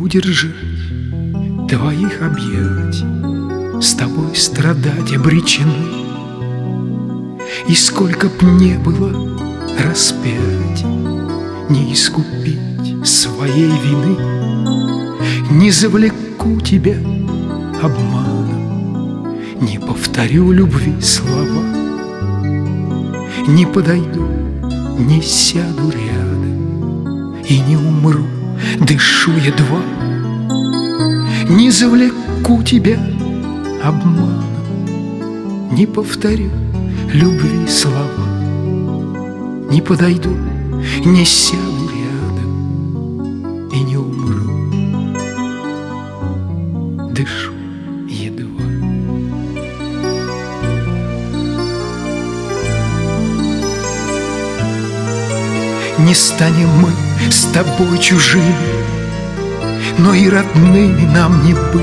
удержать твоих объятий, с тобой страдать обречены. И сколько б не было распятий, не искупить своей вины. Не завлеку тебя обманом, не повторю любви слова, не подойду, не сяду рядом и не умру, дышу едва. Не завлеку тебя обманом, не повторю любви слова, не подойду, не сяду рядом и не умру, дышу едва. Не станем мы с тобой чужими, но и родными нам не быть.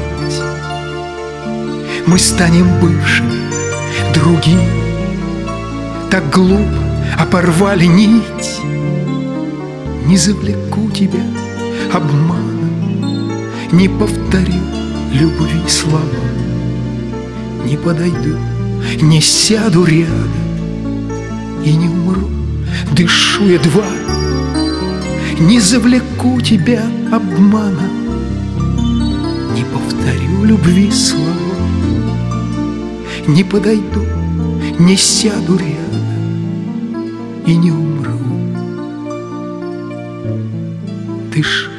Мы станем бывшими, другими. Так глупо оборвали нить. Не завлеку тебя обманом, не повторю любви слова, не подойду, не сяду рядом и не умру, дышу едва. Не завлеку тебя обманом, не повторю любви слова, не подойду, не сяду рядом и не умру, дышу